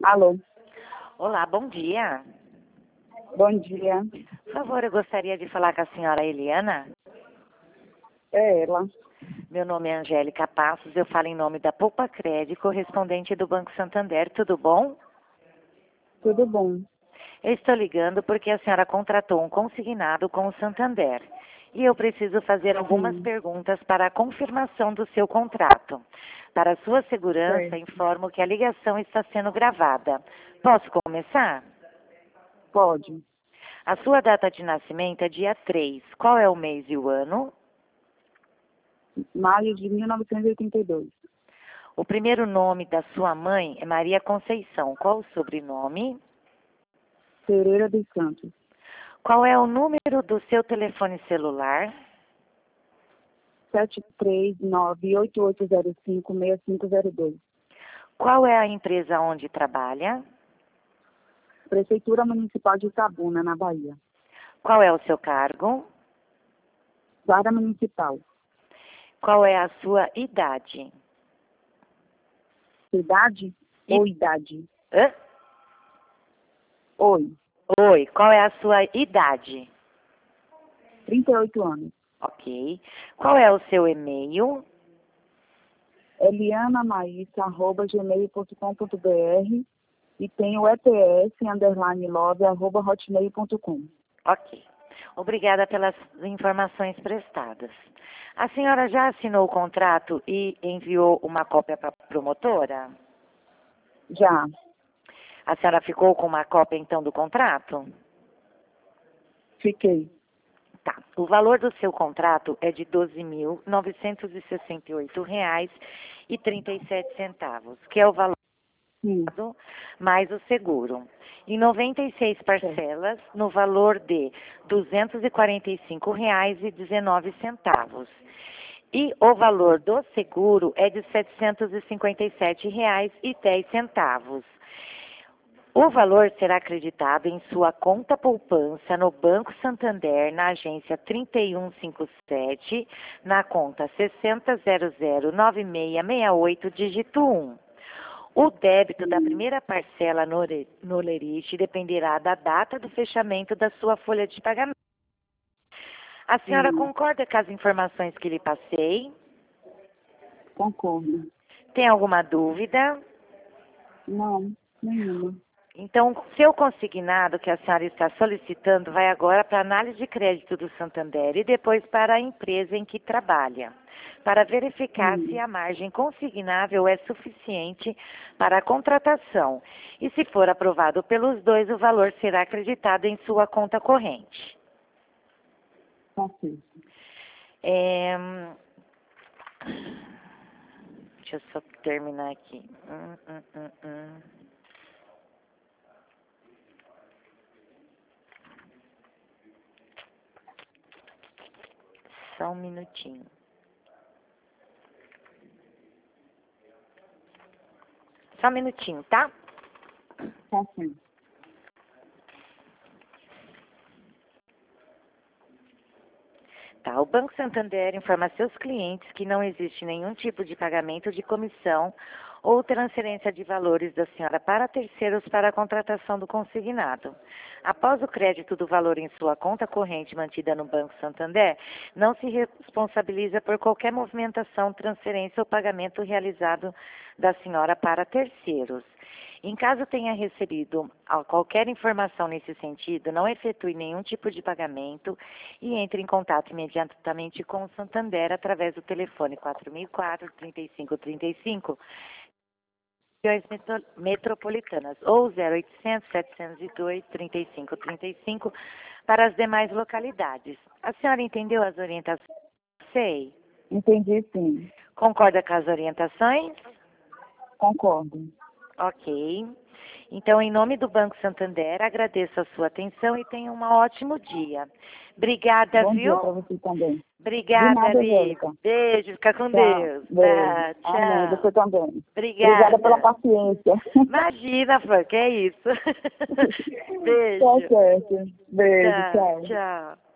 Alô, Olá, bom dia. bom dia. Por favor, eu gostaria de falar com a senhora Eliana. É ela. Meu nome é Angélica Passos, eu falo em nome da Poupa Crédito, correspondente do Banco Santander, tudo bom? Tudo bom? Eu estou ligando porque a senhora contratou um consignado com o Santander. E eu preciso fazer algumas Sim. perguntas para a confirmação do seu contrato. Para sua segurança, Certo. informo que a ligação está sendo gravada. Posso começar? Pode. A sua data de nascimento é dia 3. Qual é o mês e o ano? Maio de 1982. O primeiro nome da sua mãe é Maria Conceição. Qual o sobrenome? Pereira dos Santos. Qual é o número do seu telefone celular? 73988056502. Qual é a empresa onde trabalha? Prefeitura Municipal de Itabuna, na Bahia. Qual é o seu cargo? Guarda Municipal. Qual é a sua idade? Cidade ou idade? Hã? Oi. Oi, qual é a sua idade? 38 anos. Ok. Qual é o seu e-mail? elianamaíssa@gmail.com.br e tem o EPS_love@hotmail.com. Ok. Obrigada pelas informações prestadas. A senhora já assinou o contrato e enviou uma cópia para a promotora? Já. A senhora ficou com uma cópia, então, do contrato? Fiquei. Tá. O valor do seu contrato é de R$ 12.968,37, que é o valor Sim. mais o seguro. Em 96 parcelas, no valor de R$ 245,19. E o valor do seguro é de R$ 757,10. O valor será acreditado em sua conta poupança no Banco Santander, na agência 3157, na conta 60009668, dígito 1. O débito da primeira parcela no Lerite dependerá da data do fechamento da sua folha de pagamento. A senhora concorda com as informações que lhe passei? Concordo. Tem alguma dúvida? Não, nenhuma. Então, seu consignado que a senhora está solicitando vai agora para a análise de crédito do Santander e depois para a empresa em que trabalha, para verificar se a margem consignável é suficiente para a contratação. E se for aprovado pelos dois, o valor será acreditado em sua conta corrente. Tá certo. Deixa eu só terminar aqui. Só um minutinho. Só um minutinho, tá? Tá certo. Tá, o Banco Santander informa a seus clientes que não existe nenhum tipo de pagamento de comissão ou transferência de valores da senhora para terceiros para a contratação do consignado. Após o crédito do valor em sua conta corrente mantida no Banco Santander, não se responsabiliza por qualquer movimentação, transferência ou pagamento realizado da senhora para terceiros. Em caso tenha recebido qualquer informação nesse sentido, não efetue nenhum tipo de pagamento e entre em contato imediatamente com o Santander através do telefone 4004-3535, regiões metropolitanas, ou 0800-702-3535 para as demais localidades. A senhora entendeu as orientações? Sei. Entendi, sim. Concorda com as orientações? Concordo. Ok. Então, em nome do Banco Santander, agradeço a sua atenção e tenha um ótimo dia. Obrigada, Bom dia viu? para você também. De Obrigada, nada, Liv. Angélica. Beijo, fica com Tchau. Deus. Beijo. Tá, Amém. tchau. Você também. Obrigada. Obrigada pela paciência. Imagina, Flor, que é isso. Tá Beijo. certo. Beijo. Tá, Tchau. tchau.